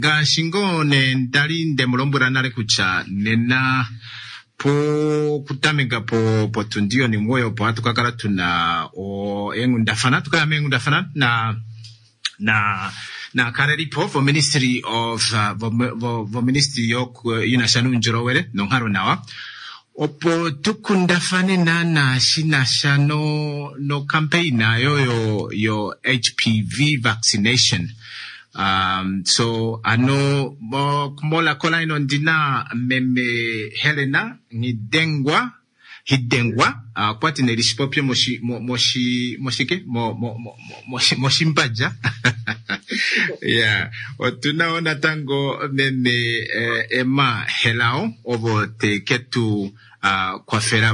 shingo ne ndali ndemulombura nale kucha nena po kutamega po tundio ni moyo po atukakala tuna o engundafana tukaya mengundafana na karelipo for Ministry of for Ministry yok yunashanu njorowere nongharo nawa opo tukundafane na shinasha no campaign yo HPV vaccination. So ano mola kola ino ndina meme Helena hidengwa kwati nerishipopyo moshimpaja yeah otunaona tango meme Emma Helao ovo teketu kwa fera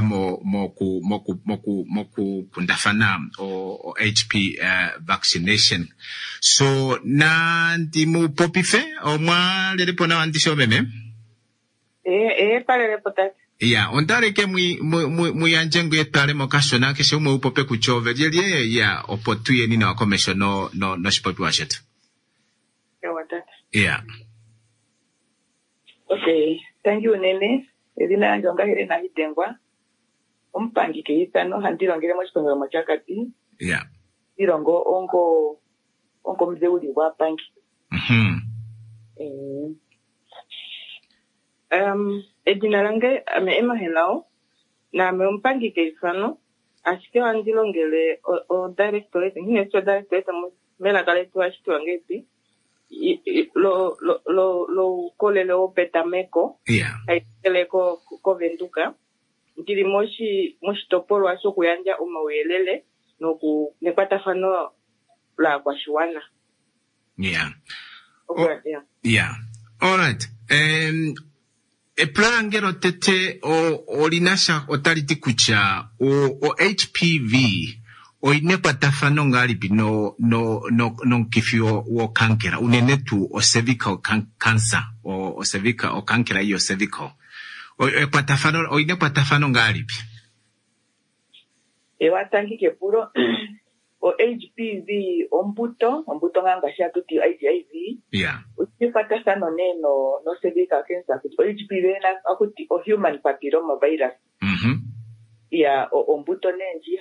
moku kundafana o HP vaccination. So na ndimu popife o mwa lelepo na andisho meme pale repotati. Yeah, ondare ke muyanjengo yetale mokashona kesho mu upope kuchove jelie ya opotuye nina wa commission no shipopi washet. Yeah. Okay, thank you Nene. Edina njonga here na hidengwa. Umpangi ke itano handirongere mo chipengero mo chakati. Yeah. Irongo onko mzeuli wa pangi. Edina lange Emma Helao na umpangi ke ifano asike andilongele o directorate hine so directorate mela kale tu asike wangeti lo kolele o petameko yeah aitele ko venduka ndili moshi topolo aso kuyanja umawelele no ku nepata fano la kwa shwana. Yeah. Okay, yeah. All right. E plangero tete o linasha otaliti kucha o HPV o inepata fano ngali no kifio o kankera unenetu o cervical cancer o cervical o kankera iyo cervical o inepata fano ngali pi watangi ke puro o HPV ombuto nganga sha tuti HIV yeah ukipata sana no cervical cancer kuti HPV na akuti o human papilloma virus yeah ombuto nenji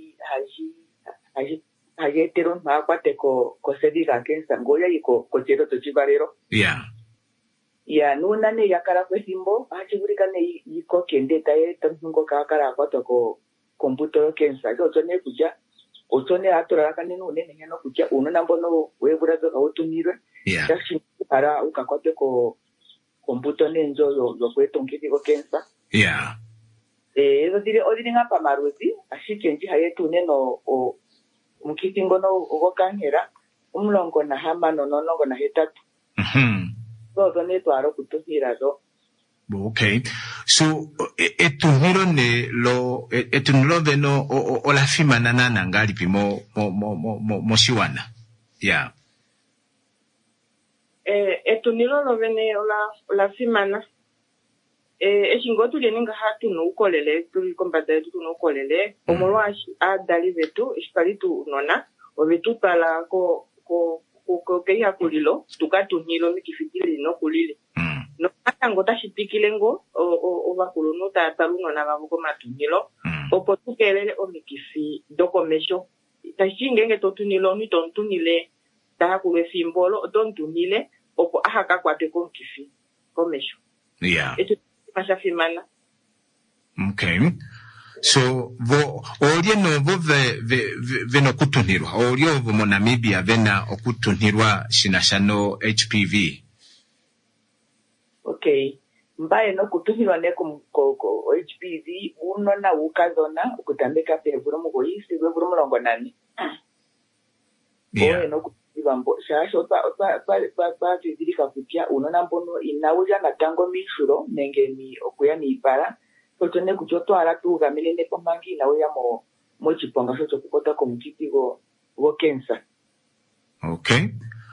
haji etero makwate ko cervical cancer ngoya iko chero to chibarero yeah nuna ne yakara kwesimbo achibulika ne iko kende taye tango kakara kwato ko ombuto cancer zo ne kuja otone atora kaneno nene ngeno kuja uno nambono webura zo otunirwe yeah yashi para ukakwate ko ombuto nenzo yo kwetongiti ko cancer yeah ezo dire odiri ngapa maruzi ashikenji hayetu neno o mukitingo no ogokankera umlongo na hama nonongo na hetatu zo ne twaro kutuhira zo. Okay. So etuniro ne lo etuniro veno o la fima nana ngali pi mo shiwana. Yeah. Etuniro lo vene o la fima na eshingotu leninga hatu no ukolele tuli kombata tu no ukolele omolwa adali vetu isparitu nona o vetu pala ko keya kulilo tukatunilo mikifitili no kulile no atango tashipikilengo o bakuluno taluno na babuko matunilo opo tukelele o mikifi dokomesho tashingenge totunilo ni tontunile takulwe fimbolo tontunile opo ahaka kwate ko mikifi komesho yeah Mashafimana. Okay. So olie no veno kutunirwa olio vo Namibia vena okutunirwa shinashano HPV. Okay. Mbaye no kutunirwa ne ko HPV uno na ukazona ukutambeka pevuro mugoyisi vevuro mulongo nani. Yeah. No kutunirwa shasho pa fizilika kutia uno na mbono inauja na tango mishuro nenge ni okuya ni ipara. Totone kuchoto ala tuga milene pomangi na uya mo chiponga socho kupota komutiti go cancer. Okay.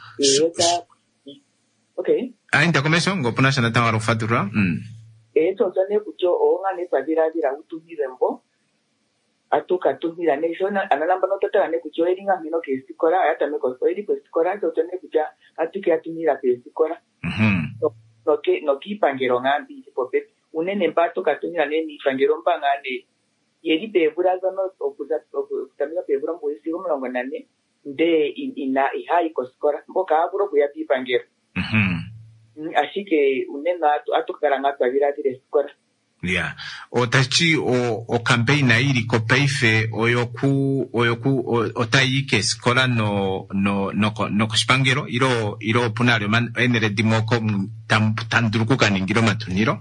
Okay. Ainda começou ngo pona sana tanga rofatura. Totone kucho onga ne padira utumirembo. Atuka tumira ne jona analamba no totala ne kucho eringa mino ke sikora ata me ko eri ko sikora totone kucha atuke atumira ke sikora. no ki pangero ngambi pope unene mpato katunira neni pangero mpangane yeri pevura zono okutamira pevura mboisi omulongo nane nde ina ihai koskora mboka aburo kuya pipangero así que unena atukaranga twabira dire skora. Yeah. Otachi o campaign na iri ko peife oyoku otayike skola no kuspangero iro punario man enere dimoko tandruku kaningiro matuniro.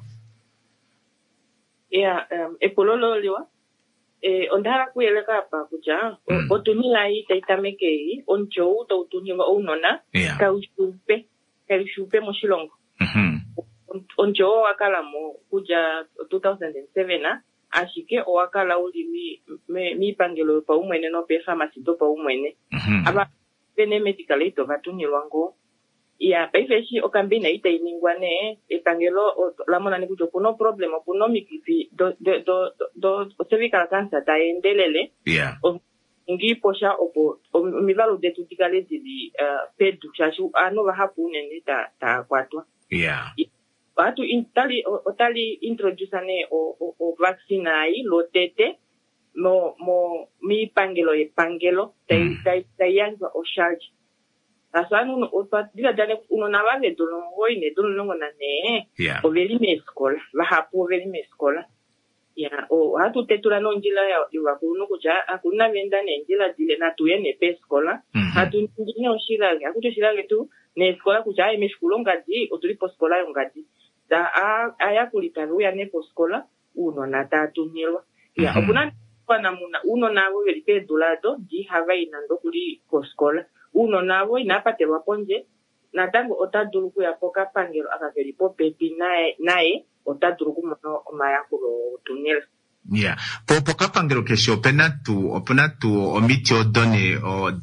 Yeah, epololo liwa. Ondara kueleka apa kuja otunila itatameke oncho to tunima onona kaushupe moshilongo. Onjo wakala mo kuja 2007 ashike wakala uli mi pangelo pa umwene no pe pharmacy to pa umwene aba bene medical aid vatuni lwango ya paife okambina ita iningwane epangelo la mona ni kujo kuno problem kuno mikifi do cervical cancer ta endelele ngi posha opo mivalo de tutikale di pedu chashu ano va hapu nene ta kwatwa Watu otali introduce ane o vaccine ai lo tete mi pangelo tayanza o charge asanu dila dane uno na vale dolongo na ne o veli meskola va hapo veli meskola ya o hatu tetura no njila ya wakunu kuja akuna venda ne njila dile na tuyene peskola hatu njine o shirage akuto shirage tu ne skola kuja emeshkulo ngadi otulipo skola ngadi da aya kulitaru ya nepo skola uno na tatu nilwa ya opuna na muna uno nabo velipe dolado di hava inando kuli ko skola uno nabo inapate waponje na tango otaduluku ya poka pangelo akavelipo pepi nae otaduluku mono mayakulo tunela poka pangelo kesho opuna tu omiti odone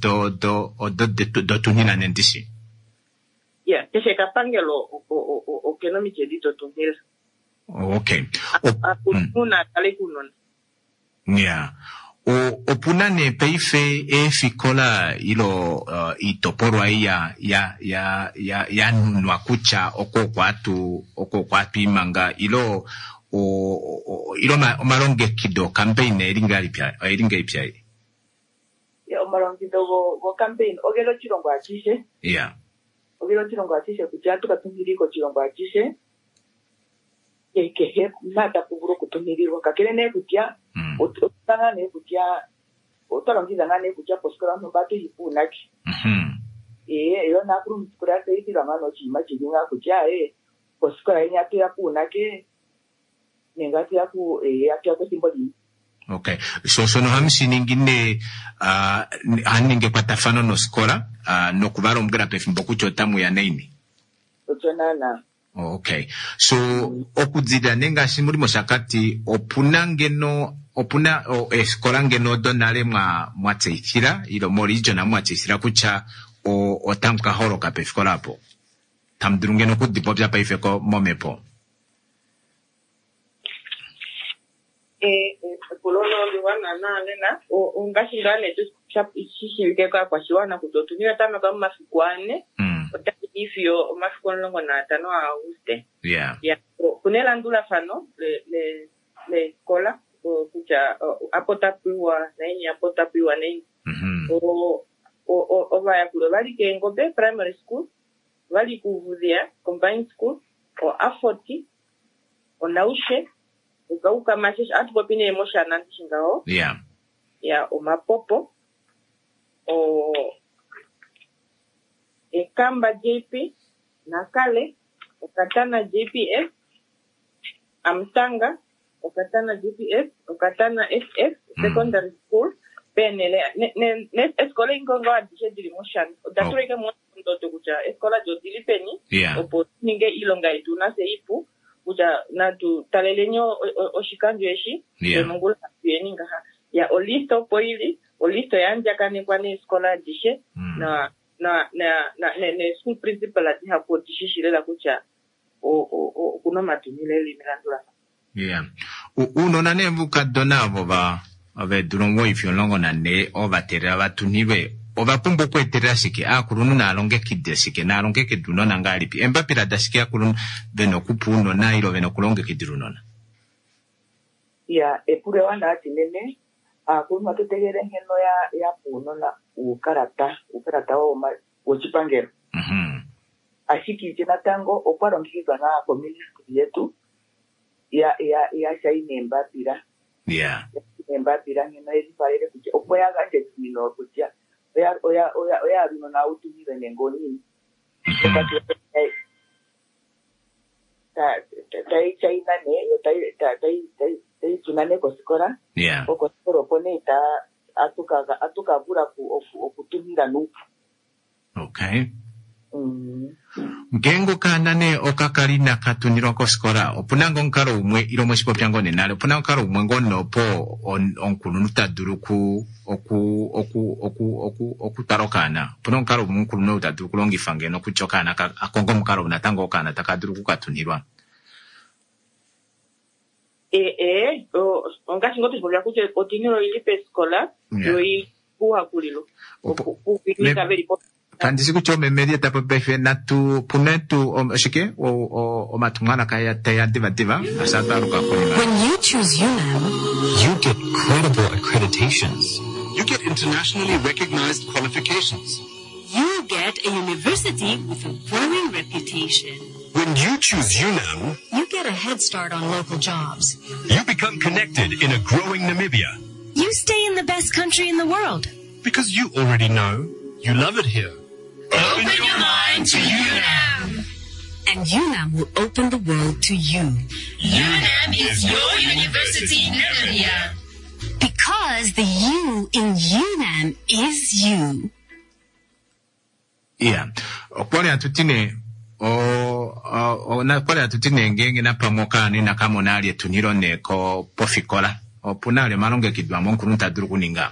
do tunila nendishi keshe kapangelo o kenomi chedito tunila. Okay. Una tale kunon. Opuna ne peife fikola ilo itoporo ya nwakucha oko kwatu imanga ilo maronge kido campaign eringa ipya. Ya maronge kido go campaign ogelo chirongo achishe. Ogelo chirongo achishe kuchatu katumiri ko chirongo achishe. Que mata kuburo kutumirirwa kakele ne kutya otanga ne kutya otalongiza ngane kutya poskola no batu yipunaki yo na kuru mskura seiti ramano chima chilinga kutya poskola nya pya punaki nengati yaku yakya ko simboli. Okay, so no hamsi ningine haninge kwa tafano no skola no kubaro mgira pefimbo kucho tamu ya neini otonana. Okay. So okuzida nenga shimuri moshakati opuna eskola ngeno donale mwatseithira ilo morijo na mwatseithira kucha otamka horo kape fikola hapo tamdurungeno kudipo bya paifeko momepo pololo liwana na lena ungashindane tu chap ishishike kwa shiwana kutotumia tama kama mafikwane ifyo mafikonlongo na tano Auguste. Kunela ndula fano le escola kucha apotapiwa nini. O vaya kulo vali ke ngobe primary school, vali kuvudhia combined school o afoti o naushe ukauka mashish atupopine emotion shingao. O mapopo o Ekamba JP, Nakale, Okatana JPS, Amtanga, Okatana JPS, Okatana SF, Secondary School, Penele, ne escola ingongo adishe dilimushan. Datureke mwondo kucha escola jodili peni, opo ninge ilonga itu na seipu, kucha na tu talelenyo oshikanju eshi, mungula yeninga ha. Ya olisto poili, olisto yanja kane kwane escola adishe, na school principal ati hapo tishishile la kucha kuna matumile limirandula. Uno na nembuka donavo ave durongo ifyo longo na ne ovatera vatunirwe obapumba okweterera sike akulunu nalongekidde sike nalongekidde lunona ngalipi embapira dasike akulunu beno kupuno nairo beno kulongekidde lunona ya epure wana tinene akuluma tutegere ngeno ya puno na ukarata wa chipangero ashiki jina tango oparongikizwa na community yetu ya shaine mbapira mbapira ngeno ezipalele kuja opoya ganje tino kuja oya bino na utumire nengoni tai chaina ne tai tunane kosikora kosikoro pone ta atuka bura okutumira nupu. Okay. Ngengo kanane okakalina katuniro kosikora opunango nkaro umwe iromo sipo pyango nenale opunango nkaro umwe ngono po onkulunuta duruku oku tarokana opunango nkaro umwe onkulunuta duruku longifange no kuchokana akongo mkaro unatango okana takaduruku katunirwa ongasi ngoto sipolia kuche otiniro ilipe eskola yoi kuha kulilo kuhilika veri po Kandisi kuchome media tapo befe natu punetu shike o matungana kaya teya diva asata ruka kuni. When you choose UNAM, you get credible accreditations. You get internationally recognized qualifications. You get a university with a growing reputation. When you choose UNAM, you get a head start on local jobs. You become connected in a growing Namibia. You stay in the best country in the world. Because you already know you love it here. Open your mind to UNAM. And UNAM will open the world to you. UNAM is your university in Namibia. Because the U in UNAM is you. Yeah. Okwale atutine na kwale atutine ngenge na pamoka ni na kamonali tuniro ne ko pofikola. Opunale malonge kidwa monkununta duru kuninga.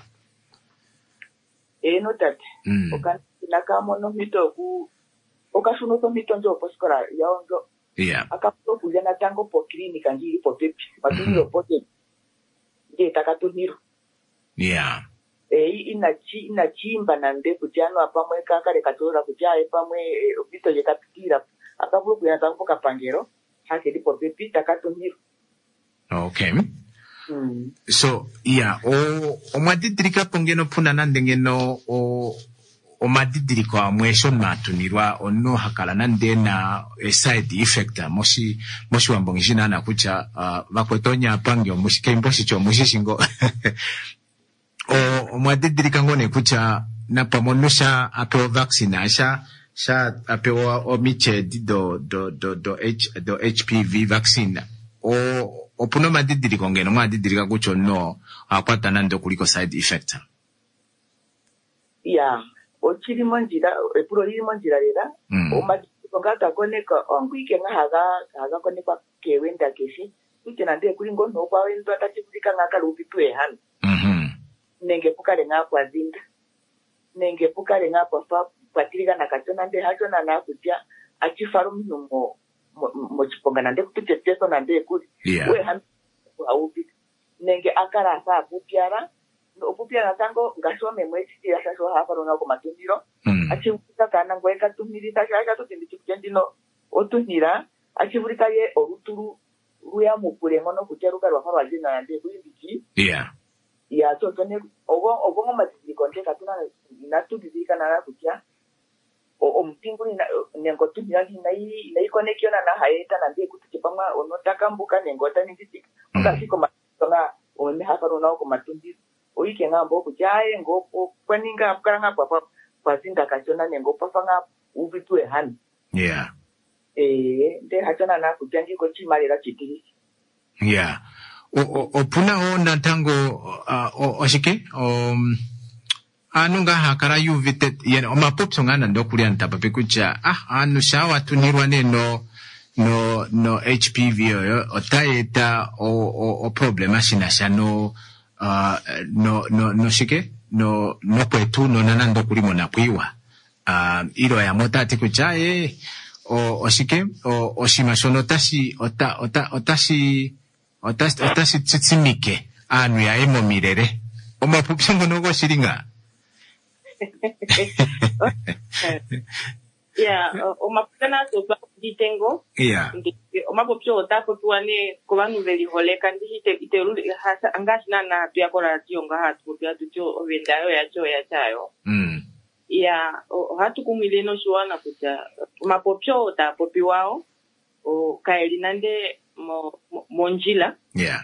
No that. Nakamono mito ku okasuno to mito njo poskora yaongo akapo kujana tango po klinika njiri po pepi matiro pote je takatuniro ina chimba na nde kujano apamwe kakale katora kujaye pamwe bito je kapitira akapo kujana tango kapangero hake di po pepi takatuniro. Okay. So o madidirika pongeno puna nandengeno o madidiriko amwesho matunirwa ono hakala nande na side effect moshi wambongishina na kucha vakwetonya pangyo mushike mboshi cho mushishingo o madidirika ngone kucha na pamonusha apewa vaccine asha apewa omiche do HPV vaccine o puno madidiriko ngeno madidirika kucho no akwata nando kuliko side effect ochiri monjira epuro liri monjira lera omadiko ngata koneka onguike ngahaga koneka kewenda keshi kuchena nde kuli ngono kwa wendo atachikika ngaka lupitwe hano nenge pukale ngakwa zinda nenge pukale ngakwa fa patirika nakachona nde hachona na kutya achifaro mnumo mochiponga nande kuteteso nande kuli we hano aubi nenge akara sa kupyara opupia tango ngasome mwezi ya sasa hapa rona ko matundiro achivurika kana ngoeka tumirita shaka to tindikujendino otunira achivurika ye oruturu ruya mukure ngono kuteruka rwa fara jina yande kuibiki ya so tone ogo matindiko ndeka tuna natubizika na kutya omtinguli nengo tubira na connection na haeta na ndie kutukipanga onotaka mbuka nengo tani ndisika ngasiko matonga omeme hapa rona ko matundiro oike ngambo kujaye ngopo kwaninga apkaranga kwa zinda kachona nengo pafanga ubitwe hani nde hachona na kujanji ko chimalira chitiri opuna ona tango oshike anunga hakara yuvite yena omapopso ngana ndokulia ntapape kucha anu shawa tunirwa neno no HPV otayeta o problema shinasha no shike no kwetu no nanando kulimo na kuiwa ilo ya motati kuchaye oshike oshimashono otashi tsitsimike anu ya emo mirere omapupsengo nogo shiringa Yeah, omapana to pa ditengo. Yeah. Omapopyo otapo tuane kobanu veli holeka ndihite iteruli hasa angashina na tuyakora tionga hatu tuyatutyo ovendayo ya chayo. Yeah, hatu kumileno shuana kucha omapopyo otapopi wao o kaelinande monjila. Yeah.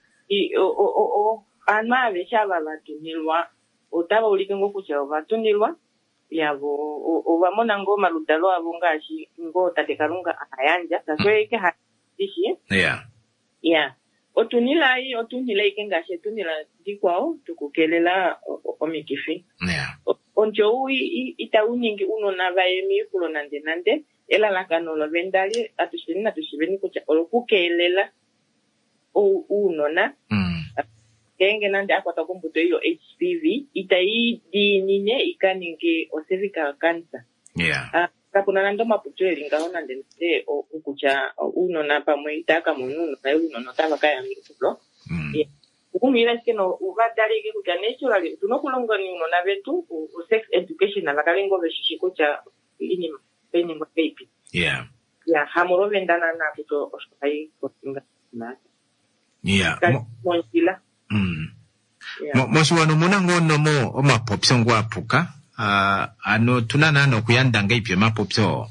Anma veshaba batunilwa otaba ulikengo kucha batunilwa. Yabo ovamona ngoma ludalo abungashi ngo tatekarunga ayanja tasweke hadishi. Yeah otunila ikengashe tunila dikwao tukukelela omikifi. Onjo itauningi uno navaemi kulo nande ela lakano lo vendali atushibeni kucha olukukelela unona. Kenge nande akwata kumbuto iyo HPV itai dinine ikaninge o cervical cancer. Yeah. Kapuna nando maputweli ngaona ndende ukucha uno na pamwe itaka mununo na uno no tava kaya mikulo. Ukumira skeno uvadali ke kucha naturally tunokulonga ni uno na vetu u sex education na vakalengo veshishiko cha ini peningo baby. Yeah. Yeah, hamuro vendana na kuto ospai kotinga na. Yeah. Monjila. Moshiwano munangono mo omapopyo ngwapuka ano tunana no kuyandanga ipye mapopyo.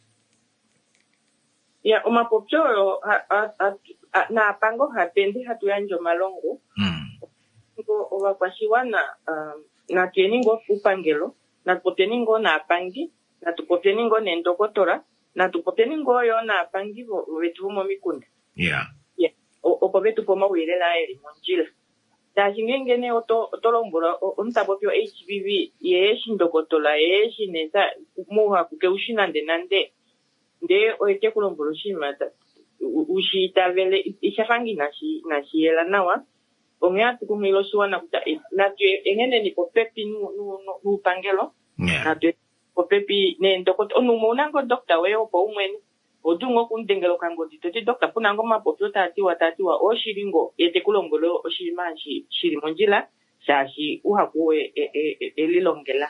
Yeah, omapopyo na pango hapendi hatuyanjo malongo. Ngo owakwashiwana na tieningo upangelo na tupotieningo na apangi na tupotieningo nendokotora na tupotieningo yo na apangi wetu momikunda. Yeah. Yeah. Okobetu poma wilela eri monjila. Tashingengene otolombura ontapopyo HPV yeshindokotola yeshineza muha kukeushina nande oete kulombura ushimata ushita vele ishafangi nashi yela nawa ongea tukumilo suwana kuta natu engene ni popepi nupangelo natu popepi nendokotola onumunango dokta weo po umweni odungo kundengelo kango toti dokta punango mapopyo tatiwa oshiringo yete kulombolo oshimanshi shiri monjila shashi uhakuwe elilongela.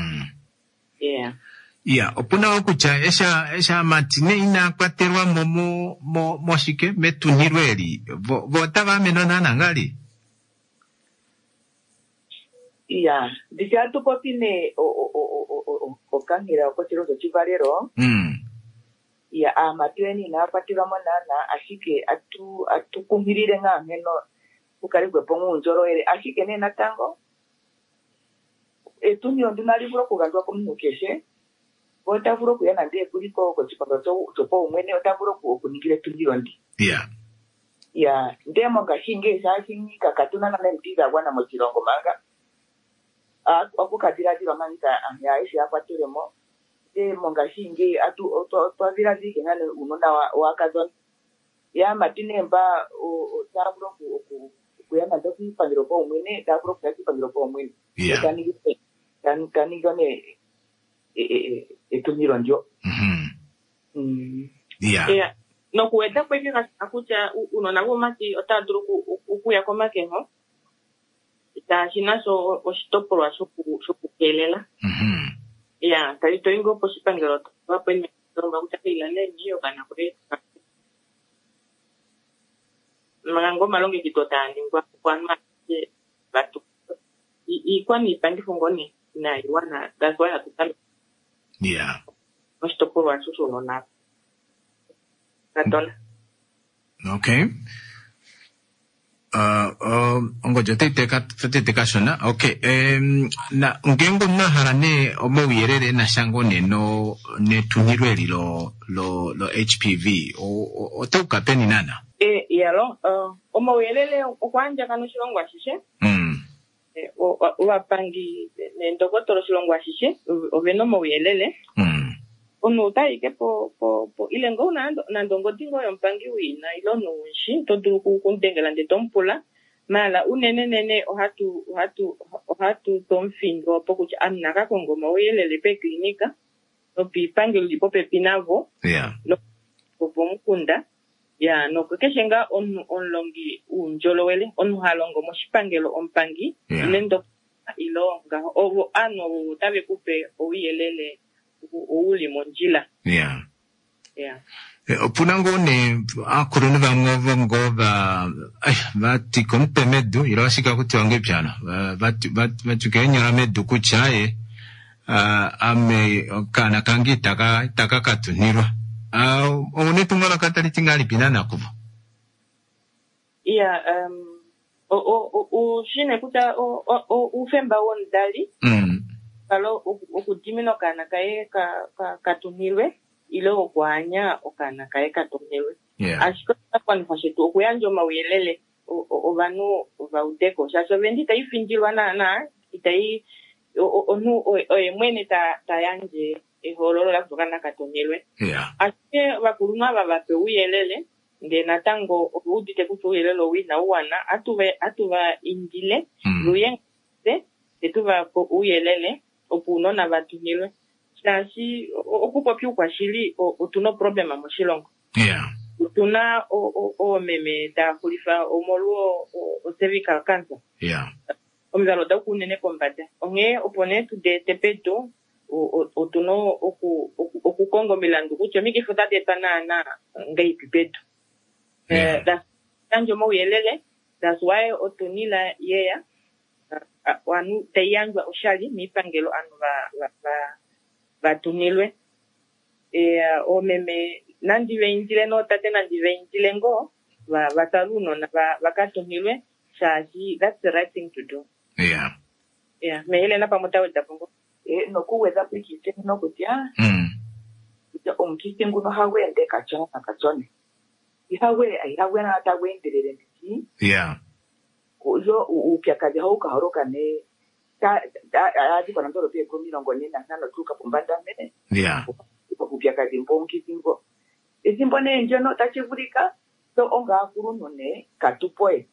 Yeah, opuna okucha esha matine ina kwaterwa moshike metunirweli votava menona nangali. Yeah, disiatu popine okangira okotiro chivalero. Ya amatweni na patira manana ashike atukumirire ng'ameno ukarigwe pongo njoro ere ashike ne natango etunyo ndinaliburo kugandwa kumukeshe otavuro kuyana ndiye kuliko kochipando topo umwene otavuro kunigire tundirondi. Ya ndemo gashinge shashingi kakatuna na mentiga wana mochirongo manga akukatira dira manga ya ishi apatiremo mongashinge twavira zike ngane unona wakazon ya matinemba taburo kuyana ndoki pangiro po umwene taburo kuyaki pangiro po umwene kanigone etuniro njo. Yeah. No kuweta kweke akucha unona gomati otaduro ukuya komakengo tashinaso oshitopolwa shokukelela. Yeah, talito ingo posipangelo wapeni tonga kutakila niyo kana kure. Mango malonge kitotani kwa maji batu. Ikwa ni pangi fungoni na iwana that's why hatutambi. Yeah. Oshitopolwa shosonona. Katola. Okay. Ngoja teka shona. Okay. Na ngengo na harane omo wierere na shango ne tunirweli lo HPV o toka peni nana. Yalo omo wierere okwanja kanu shilongwa shishe. Wapangi ndokotoro shilongwa shishe oveno mo wierere. Ono taike po ilengo na ndongo dingo yompangi wina ilo nunshi toduru kundengela ndetompula mala unene ohatu tomfingo pokucha amnaka kongoma oyelele pe klinika no pipange lipo pepinavo no popomukunda ya no kukeshenga onlongi unjolowele onhalongo moshipangelo ompangi nendo ilonga ovo ano tabe kupe oyelele uli monjila. Yeah. Yeah. Punango ne akuruni vangova vati kompe medu irashika kuti wange piano vati kenya medu kuchaye ame kana kangi taka katunirwa one tumala katali tingali pinana kuvo. Yeah, shine kuta ufemba wondali kalo okudimino kana kae katunirwe ile okwanya okana kae katunirwe. Yeah. Ashiko kwa nifashetu okuyanjo mawelele ovanu vaudeko shaso vendi taifinjilwa na itai onu mwene tayanje hololo la kutokana katunirwe. Yeah. Ashike wakulunga vape uyelele nde natango udite kutu uyelele wina uwana atuva indile luyengse etuva uyelele opunona vatunirwe. Kasi okupa piu kwa shili utuno problema moshilongo. Yeah. Utuna meme da kulifa omoluo cervical cancer. Yeah. Omizalo da kunene kombate. Onge opone tu de tepeto utuno oku Kongo milandu kucho miki futa de na ngai pipeto. Da tanjo mo yelele, that's why otunila yeah. Wanu tayanjwa oshali mipangelo anu vatunilwe o meme nandiwe indile no tate nandiwe indile ngo vataluno na vakatunilwe shaji. That's the right thing to do. Yeah. Yeah, mehele na pamoja wetapongo no kuweza pikite no kutia omkiste nguno hawende kachone ihawe na atawendelele ndiki. Yeah. Uzo upiakaje hauka haroka ne ati kwa ndoro pia kwa milongo nena nano tuka pumbanda mene. Yeah. Upiakaje mbonki zingo izimbo ne njono tachivurika so onga akuruno ne katupoe.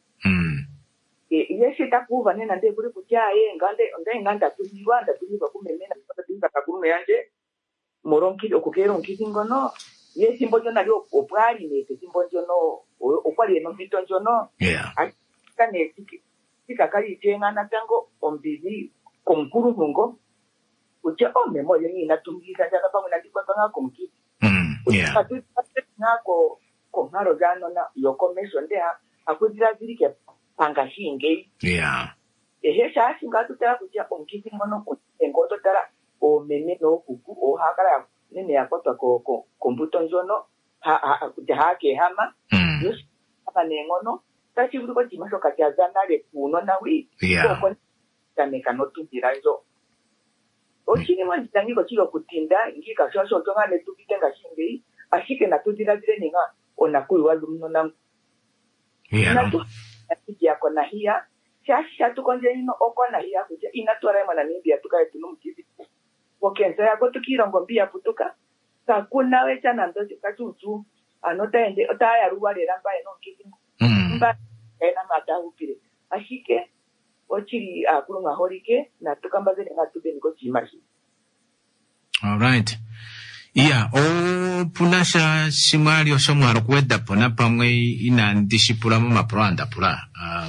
Yesi takuva nena nde kuri kutia nganda tuliwa kumemena kutinga kakuruno yanje moronki okukero nkizingo no yesi mbojo nalio opwali ne simbojo no okwali no bitonjo no. Yeah. Kane tikakali tenga na tango ombizi komkuru hungo uche memoyo ni natumgiza jana pamoja na ndiko tanga komkiti. Yeah. Atu nako komaro jano na yokomeso ndea akudira zirike panga shinge. Yeah. Sha singa tutara kuja omkiti ngono engoto tara o meme no kuku o hakara nene yakotwa ko kombuto njono kuja ke hama. Yes hapa nengono tachi buko timasho katiazana le kuno na wi. Yeah. Tameka no tubira izo. Ochini mwanjitangi ko chiro kutinda ngika shosho tonga le tubitenga shinge ashike na tudira dire ninga ona kuiwa lumno na. Yeah. Na tu ya kona hia shasha tukonje ino okona hia kuja inatora mwana nibia tukae tunumkizi. Wokenza yako tukirongo mbia putuka. Sakuna wecha na ndo kachuchu anota ende otaya ruwa le ramba eno kizi. Mba ena mata upire ashike ochiri akulunga horike na tukambaze nga tube niko chimashi. All right. Yeah, punasha shimali oshomwaro kweda pona pamwe ina ndishipula mu mapranda pula.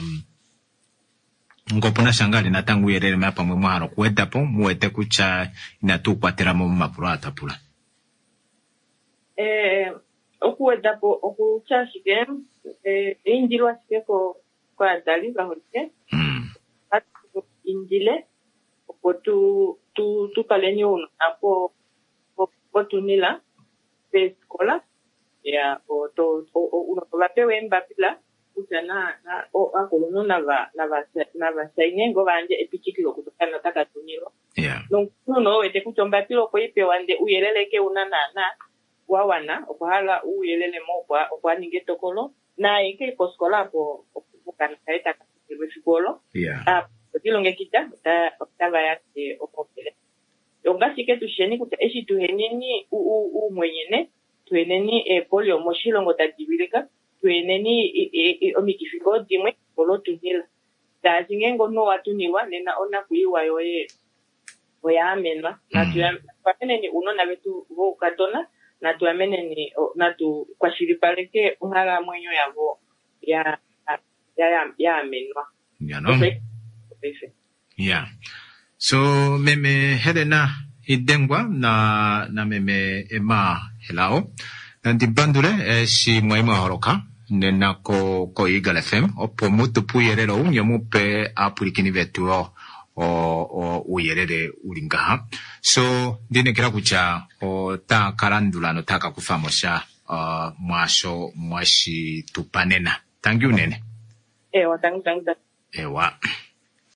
Ngo punasha ngali natangu yerere mapa mwe mwaro kweda po muwete kucha inatukwatira mu mapranda pula. Okuweda po okucha shike injilwa shike ko kwa dali la horike. Indile po tu paleni uno apo potunila pe skola ya uno vapewe mbapila utana na akolono na va sainengo vanje epichikilo kutokana nataka tunilo. Yeah. No wete kuchomba pilo ko ipe wande uyeleleke unana na wawana okuhala uyelele mo kwa ninge tokolo na ike poskola po okukana kaita kasikolo. Yeah. Kilonge kita tava yake okopele. Ongashike tusheni kuta eshi tuheneni mwenyene tuheneni polio moshilongo tadibileka tuheneni omikifiko dimwe polo tunila tazingengo no watuniwa nena ona kuiwa yoye oya amenwa na tuyameneni uno na betu vo katona na tuyameneni na tu kwa shiripaleke unhala mwenyo yavo ya amenwa. Ya no. Yeah. So meme Helena idengwa na meme Emma helao. Nanti bandure si mwema horoka nena ko Eagle FM opo mutu puyerero unyomupe apurikini vetu o uyerere ulingaha. So dine kira kucha o ta karandula no taka kufamosha mwashi tupanena. Thank you nene. Ewa, thank you. Ewa.